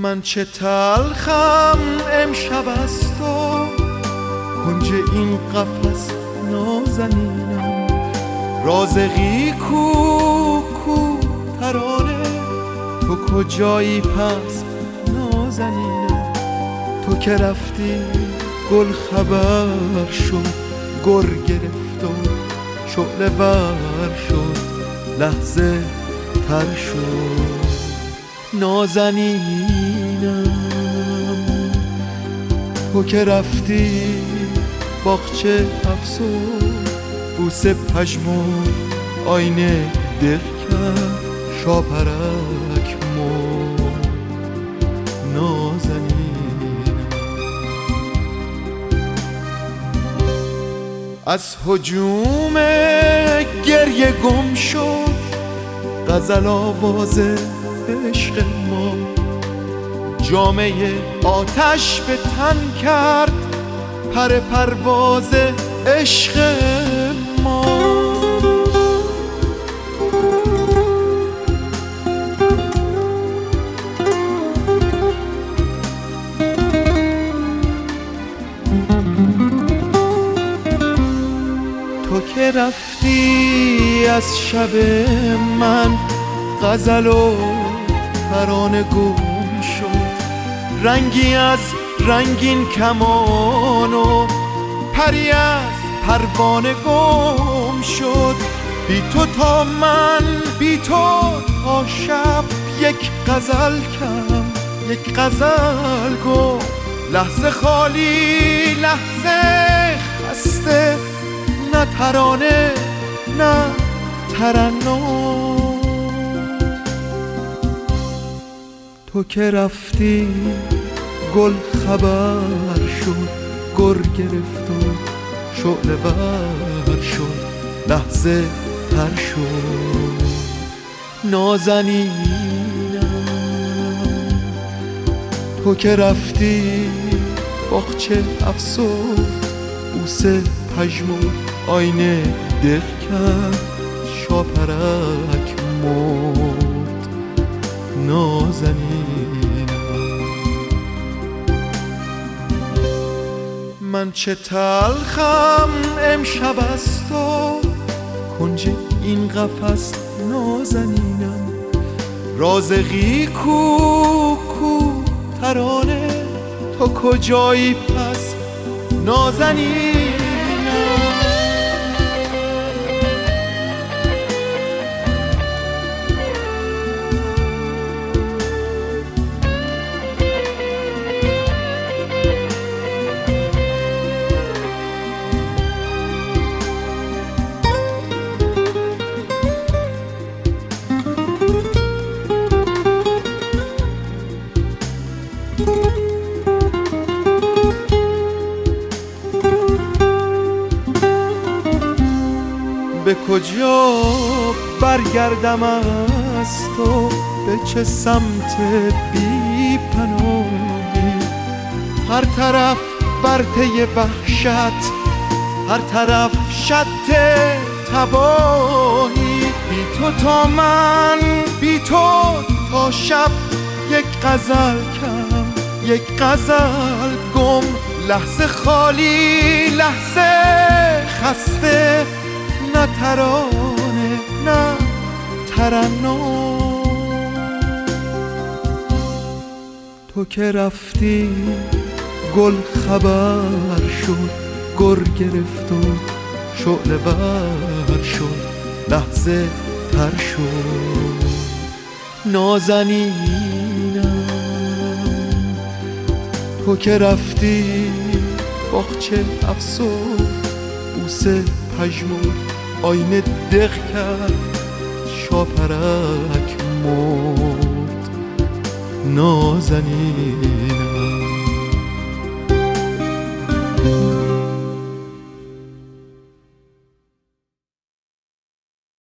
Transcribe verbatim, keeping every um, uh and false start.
من چه تلخم امشب از تو، کنج این قفس نازنینم. رازقی کو کو ترانه، تو کجایی پس نازنینم. تو که رفتی گل خبر شد، گر گرفت و شعله ور شد، لحظه تر شد نازنینم. تو که رفتی باغچه افسود، بوسه پژمرد آینه دق کرد، شاپرک مرد نازنینم. از هجوم گریه گم شد غزل آواز عشق ما، جامعه آتش به تن کرد پر پرواز عشق ما. تو که رفتی از شب من، غزل و ترانه گم شد، رنگی از رنگین کمان و پری از پروانه گم شد. بی تو تا من، بی تو تا شب، یک غزل کم یک غزل گم، لحظه خالی لحظه خسته، نه ترانه نه ترنم. تو که رفتی گل خبر شد، گر گرفت و شعله ور شد، لحظه تر شد نازنینم. تو که رفتی باغچه افسود، بوسه پژمرد آینه دق کرد، شاپرک مرد نازنینم. من چه تلخم امشب از تو، کنج این قفس نازنینم. رازقی کو کو ترانه، تو کجایی پس نازنینم. به کجا برگردم از تو، به چه سمت بی پناهی؟ هر طرف ورطه وحشت، هر طرف شط تباهی. بی تو تا من، بی تو تا شب، یک غزل کم یک غزل گم، لحظه خالی لحظه خسته، نه ترانه نه ترنم. تو که رفتی گل خبر شد، گر گرفت و شعله ور شد، لحظه تر شد نازنینم. تو که رفتی باغچه افسود، بوسه پژمرد آینه دق کرد، شاپرک مرد نازنین.